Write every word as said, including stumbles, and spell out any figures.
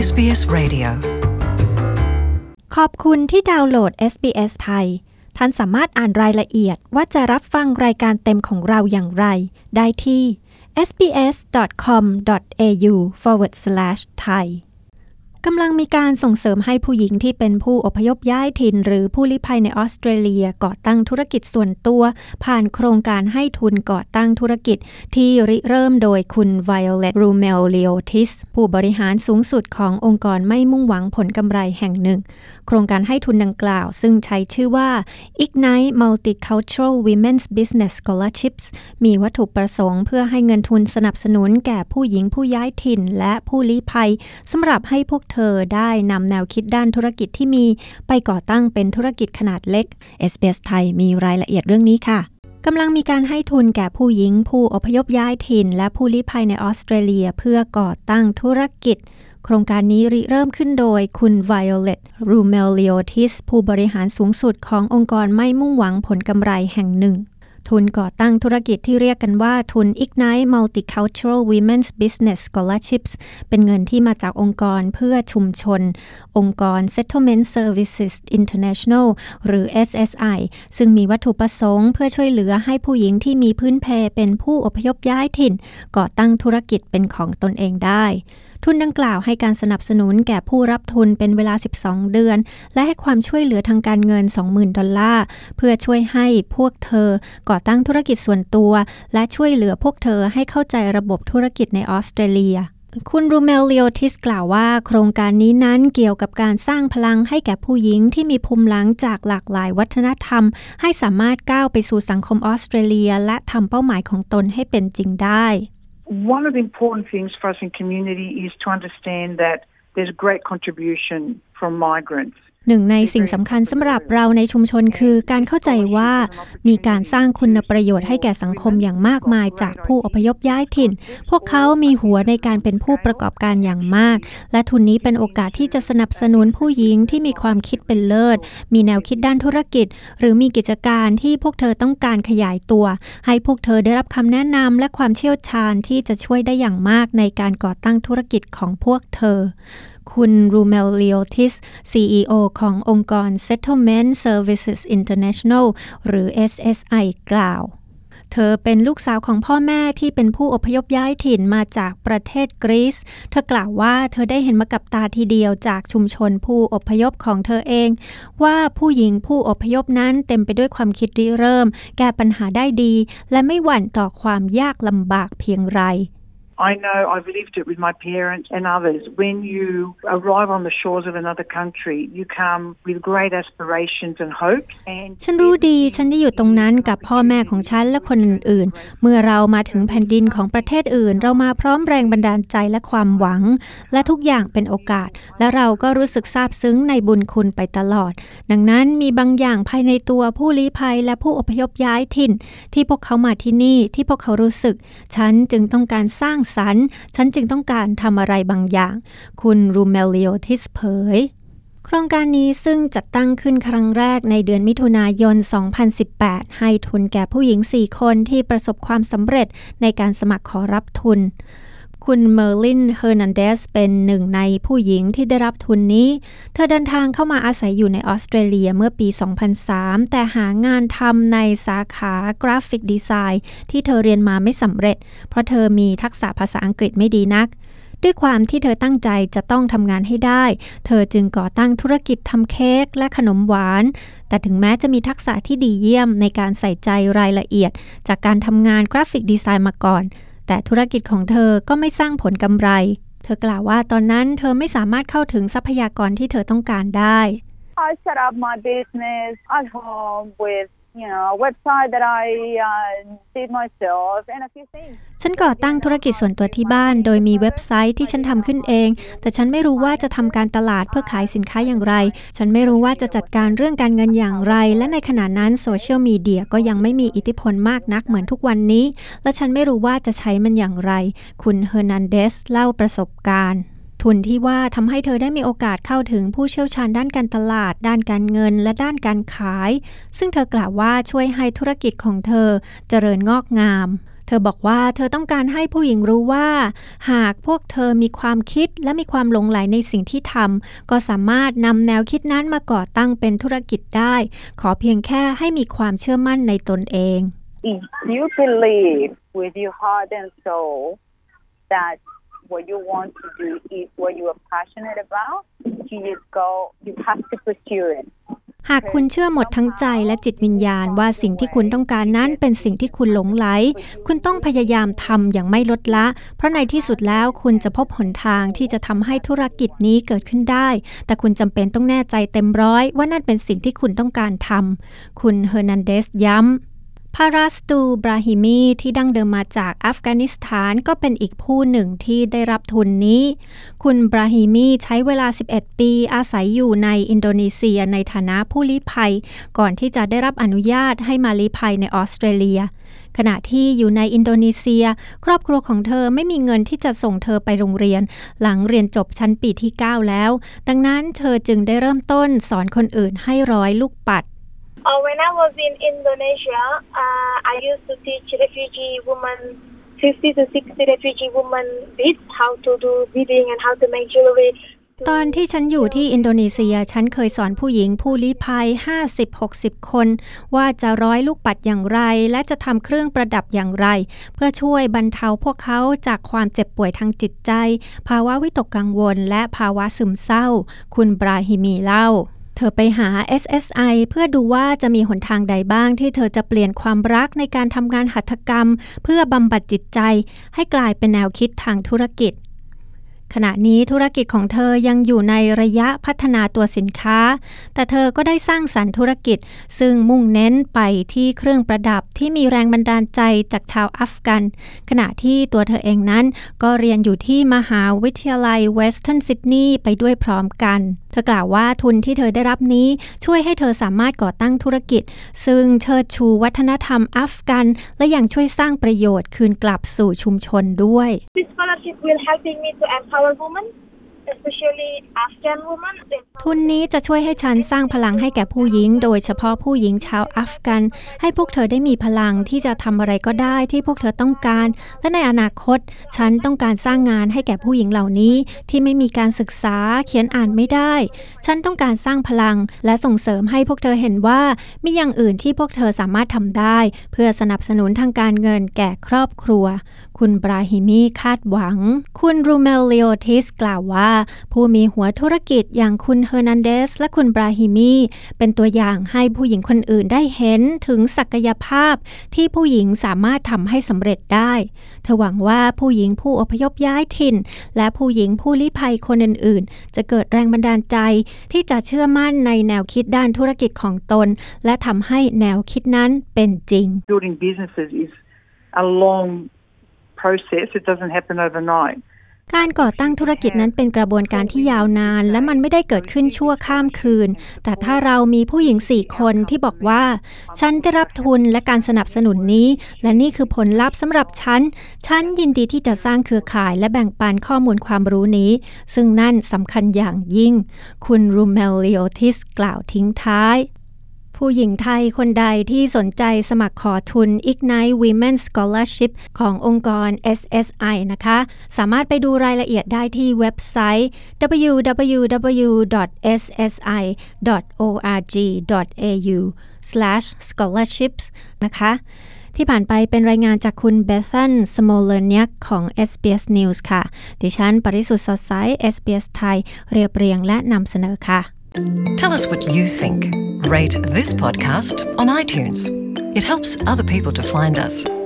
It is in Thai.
เอส บี เอส Radio ขอบคุณที่ดาวน์โหลด เอส บี เอส ไทยท่านสามารถอ่านรายละเอียดว่าจะรับฟังรายการเต็มของเราอย่างไรได้ที่ เอส บี เอส ดอท คอม ดอท เอ ยู สแลช สแลช ไทยกำลังมีการส่งเสริมให้ผู้หญิงที่เป็นผู้อพยพย้ายถิ่นหรือผู้ลี้ภัยในออสเตรเลียก่อตั้งธุรกิจส่วนตัวผ่านโครงการให้ทุนก่อตั้งธุรกิจที่ริเริ่มโดยคุณ Violet Rumel-Leotis ผู้บริหารสูงสุดขององค์กรไม่มุ่งหวังผลกำไรแห่งหนึ่งโครงการให้ทุนดังกล่าวซึ่งใช้ชื่อว่า Ignite Multicultural Women's Business Scholarships มีวัตถุประสงค์เพื่อให้เงินทุนสนับสนุนแก่ผู้หญิงผู้ย้ายถิ่นและผู้ลี้ภัยสำหรับให้พวกเธอได้นำแนวคิดด้านธุรกิจที่มีไปก่อตั้งเป็นธุรกิจขนาดเล็ก เอส บี เอส ไทยมีรายละเอียดเรื่องนี้ค่ะกำลังมีการให้ทุนแก่ผู้หญิงผู้อพยพย้ายถิ่นและผู้ลี้ภัยในออสเตรเลียเพื่อก่อตั้งธุรกิจโครงการนี้ริเริ่มขึ้นโดยคุณ Violet Rumel-Leotis ผู้บริหารสูงสุดขององค์กรไม่มุ่งหวังผลกำไรแห่งหนึ่งทุนก่อตั้งธุรกิจที่เรียกกันว่าทุน Ignite Multicultural Women's Business Scholarships เป็นเงินที่มาจากองค์กรเพื่อชุมชนองค์กร Settlement Services International หรือ เอส เอส ไอ ซึ่งมีวัตถุประสงค์เพื่อช่วยเหลือให้ผู้หญิงที่มีพื้นเพเป็นผู้อพยพย้ายถิ่นก่อตั้งธุรกิจเป็นของตนเองได้ทุนดังกล่าวให้การสนับสนุนแก่ผู้รับทุนเป็นเวลาสิบสองเดือนและให้ความช่วยเหลือทางการเงิน สองหมื่น ดอลลาร์เพื่อช่วยให้พวกเธอก่อตั้งธุรกิจส่วนตัวและช่วยเหลือพวกเธอให้เข้าใจระบบธุรกิจในออสเตรเลียคุณ Rumel-Leotis กล่าวว่าโครงการนี้นั้นเกี่ยวกับการสร้างพลังให้แก่ผู้หญิงที่มีภูมิหลังจากหลากหลายวัฒนธรรมให้สามารถก้าวไปสู่สังคมออสเตรเลียและทำเป้าหมายของตนให้เป็นจริงได้ One of the important things for us in community is to understand that there's a great contribution from migrants. หนึ่งในสิ่งสำคัญสำหรับเราในชุมชนคือการเข้าใจว่ามีการสร้างคุณประโยชน์ให้แก่สังคมอย่างมากมายจากผู้อพยพย้ายถิ่นพวกเขามีหัวในการเป็นผู้ประกอบการอย่างมากและทุนนี้เป็นโอกาสที่จะสนับสนุนผู้หญิงที่มีความคิดเป็นเลิศมีแนวคิดด้านธุรกิจหรือมีกิจการที่พวกเธอต้องการขยายตัวให้พวกเธอได้รับคำแนะนำและความเชี่ยวชาญที่จะช่วยได้อย่างมากในการก่อตั้งธุรกิจของพวกเธอคุณ Rumel-Leotis ซี อี โอ ขององค์กร Settlement Services International หรือ เอส เอส ไอ กล่าวเธอเป็นลูกสาวของพ่อแม่ที่เป็นผู้อพยพย้ายถิ่นมาจากประเทศกรีซเธอกล่าวว่าเธอได้เห็นมากับตาทีเดียวจากชุมชนผู้อพยพของเธอเองว่าผู้หญิงผู้อพยพนั้นเต็มไปด้วยความคิดริเริ่มแก้ปัญหาได้ดีและไม่หวั่นต่อความยากลำบากเพียงไร I know I've lived it with my parents and others. When you arrive on the shores of another country, you come with great aspirations and hopes. ฉันรู้ดีฉันได้อยู่ตรงนั้นกับพ่อแม่ของฉันและคนอื่นๆเมื่อเรามาถึงแผ่นดินของประเทศอื่นเรามาพร้อมแรงบันดาลใจและความหวังและทุกอย่างเป็นโอกาสและเราก็รู้สึกซาบซึ้งในบุญคุณไปตลอดดังนั้นมีบางอย่างภายในตัวผู้ลี้ภัยและผู้อพยพย้ายถิ่นที่พวกเขามาที่นี่ที่พวกเขารู้สึกฉันจึงต้องการสร้างสรรค์ฉันจึงต้องการทำอะไรบางอย่างคุณ Rumel-Leotis เผยโครงการนี้ซึ่งจัดตั้งขึ้นครั้งแรกในเดือนมิถุนายน สองพันสิบแปด ให้ทุนแก่ผู้หญิง สี่ คนที่ประสบความสำเร็จในการสมัครขอรับทุนคุณเมอร์ลิน เฮอร์นันเดสเป็นหนึ่งในผู้หญิงที่ได้รับทุนนี้เธอเดินทางเข้ามาอาศัยอยู่ในออสเตรเลียเมื่อปี สองพันสาม แต่หางานทำในสาขากราฟิกดีไซน์ที่เธอเรียนมาไม่สำเร็จเพราะเธอมีทักษะภาษาอังกฤษไม่ดีนักด้วยความที่เธอตั้งใจจะต้องทำงานให้ได้เธอจึงก่อตั้งธุรกิจทำเค้กและขนมหวานแต่ถึงแม้จะมีทักษะที่ดีเยี่ยมในการใส่ใจรายละเอียดจากการทำงานกราฟิกดีไซน์มาก่อนแต่ธุรกิจของเธอก็ไม่สร้างผลกำไรเธอกล่าวว่าตอนนั้นเธอไม่สามารถเข้าถึงทรัพยากรที่เธอต้องการได้ I set up my business at home with you know a website that I uh, did myself and a few things ฉันก่อตั้งธุรกิจส่วนตัวที่บ้านโดยมีเว็บไซต์ที่ฉันทำขึ้นเองแต่ฉันไม่รู้ว่าจะทำการตลาดเพื่อขายสินค้าอย่างไรฉันไม่รู้ว่าจะจัดการเรื่องการเงินอย่างไรและในขณะนั้นโซเชียลมีเดียก็ยังไม่มีอิทธิพลมากนักเหมือนทุกวันนี้และฉันไม่รู้ว่าจะใช้มันอย่างไรคุณเฮอร์นันเดสเล่าประสบการณ์ทุนที่ว่าทำให้เธอได้มีโอกาสเข้าถึงผู้เชี่ยวชาญด้านการตลาดด้านการเงินและด้านการขายซึ่งเธอกล่าวว่าช่วยให้ธุรกิจของเธอเจริญงอกงามเธอบอกว่าเธอต้องการให้ผู้หญิงรู้ว่าหากพวกเธอมีความคิดและมีความหลงใหลในสิ่งที่ทำก็สามารถนำแนวคิดนั้นมาก่อตั้งเป็นธุรกิจได้ขอเพียงแค่ให้มีความเชื่อมั่นในตนเอง If you believe with your heart and soul that what you want to do is what you are passionate about, you just go, you have to pursue it. หากคุณเชื่อหมดทั้งใจและจิตวิญญาณว่าสิ่งที่คุณต้องการนั้นเป็นสิ่งที่คุณหลงไหลคุณต้องพยายามทำอย่างไม่ลดละเพราะในที่สุดแล้วคุณจะพบหนทางที่จะทำให้ธุรกิจนี้เกิดขึ้นได้แต่คุณจำเป็นต้องแน่ใจเต็มร้อยว่านั่นเป็นสิ่งที่คุณต้องการทำคุณเฮอร์นันเดสย้ำพาราสตูบราฮิมีที่ดั้งเดิมมาจากอัฟกานิสถานก็เป็นอีกผู้หนึ่งที่ได้รับทุนนี้คุณบราฮิมีใช้เวลาสิบเอ็ดปีอาศัยอยู่ในอินโดนีเซียในฐานะผู้ลี้ภัยก่อนที่จะได้รับอนุญาตให้มาลี้ภัยในออสเตรเลียขณะที่อยู่ในอินโดนีเซียครอบครัวของเธอไม่มีเงินที่จะส่งเธอไปโรงเรียนหลังเรียนจบชั้นปีที่เก้าแล้วดังนั้นเธอจึงได้เริ่มต้นสอนคนอื่นให้ร้อยลูกปัด Uh, when I was in Indonesia, uh, I used to teach refugee women, fifty to sixty refugee women beads, how to do beading and how to make jewelry. ตอนที่ฉันอยู่ที่อินโดนีเซียฉันเคยสอนผู้หญิงผู้ลี้ภัย ห้าสิบถึงหกสิบ คนว่าจะร้อยลูกปัดอย่างไรและจะทำเครื่องประดับอย่างไรเพื่อช่วยบรรเทาพวกเขาจากความเจ็บป่วยทางจิตใจภาวะวิตกกังวลและภาวะซึมเศร้าคุณบราฮิมีเล่าเธอไปหา เอส เอส ไอ เพื่อดูว่าจะมีหนทางใดบ้างที่เธอจะเปลี่ยนความรักในการทำงานหัตถกรรมเพื่อบำบัดจิตใจให้กลายเป็นแนวคิดทางธุรกิจขณะนี้ธุรกิจของเธอยังอยู่ในระยะพัฒนาตัวสินค้าแต่เธอก็ได้สร้างสรรค์ธุรกิจซึ่งมุ่งเน้นไปที่เครื่องประดับที่มีแรงบันดาลใจจากชาวอัฟกันขณะที่ตัวเธอเองนั้นก็เรียนอยู่ที่มหาวิทยาลัยเวสเทิร์นซิดนีย์ไปด้วยพร้อมกันเธอกล่าวว่าทุนที่เธอได้รับนี้ช่วยให้เธอสามารถก่อตั้งธุรกิจซึ่งเชิดชูวัฒนธรรมอัฟกันและยังช่วยสร้างประโยชน์คืนกลับสู่ชุมชนด้วย This scholarship will helping me to empower women, especially Afghan women. ทุนนี้จะช่วยให้ฉันสร้างพลังให้แก่ผู้หญิงโดยเฉพาะผู้หญิงชาวอัฟกันให้พวกเธอได้มีพลังที่จะทำอะไรก็ได้ที่พวกเธอต้องการและในอนาคตฉันต้องการสร้างงานให้แก่ผู้หญิงเหล่านี้ที่ไม่มีการศึกษาเขียนอ่านไม่ได้ฉันต้องการสร้างพลังและส่งเสริมให้พวกเธอเห็นว่ามีอย่างอื่นที่พวกเธอสามารถทำได้เพื่อสนับสนุนทางการเงินแก่ครอบครัวคุณบราฮิมีคาดหวังคุณรูเมลเลโอติสกล่าวว่าผู้มีหัวธุรกิจอย่างคุณเฮอร์นันเดสและคุณบราฮิมีเป็นตัวอย่างให้ผู้หญิงคนอื่นได้เห็นถึงศักยภาพที่ผู้หญิงสามารถทำให้สำเร็จได้เธอหวังว่าผู้หญิงผู้อพยพย้ายถิ่นและผู้หญิงผู้ลี้ภัยคนอื่นๆจะเกิดแรงบันดาลใจที่จะเชื่อมั่นในแนวคิดด้านธุรกิจของตนและทำให้แนวคิดนั้นเป็นจริง Building businesses is a long process. It doesn't happen overnight. การก่อตั้งธุรกิจนั้นเป็นกระบวนการที่ยาวนานและมันไม่ได้เกิดขึ้นชั่วข้ามคืนแต่ถ้าเรามีผู้หญิงสี่คนที่บอกว่าฉันได้รับทุนและการสนับสนุนนี้และนี่คือผลลัพธ์สำหรับฉันฉันยินดีที่จะสร้างเครือข่ายและแบ่งปันข้อมูลความรู้นี้ซึ่งนั่นสำคัญอย่างยิ่งคุณรูเมลเลโอติสกล่าวทิ้งท้ายผู้หญิงไทยคนใดที่สนใจสมัครขอทุน Ignite Women Scholarship ขององค์กร เอส เอส ไอ นะคะสามารถไปดูรายละเอียดได้ที่เว็บไซต์ ดับเบิลยู ดับเบิลยู ดับเบิลยู ดอท เอส เอส ไอ ดอท โอ อาร์ จี ดอท เอ ยู สแลช สกอลาร์ชิพส์ นะคะที่ผ่านไปเป็นรายงานจากคุณเบธัน สโมเลเนียกของ เอส บี เอส News ค่ะดิฉันปริสุทธิ์สดใส เอส บี เอส ไทยเรียบเรียงและนำเสนอค่ะ Tell us what you think. Rate this podcast on iTunes. It helps other people to find us.